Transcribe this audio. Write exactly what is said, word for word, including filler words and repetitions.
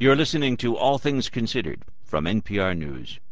You're listening to All Things Considered from N P R News.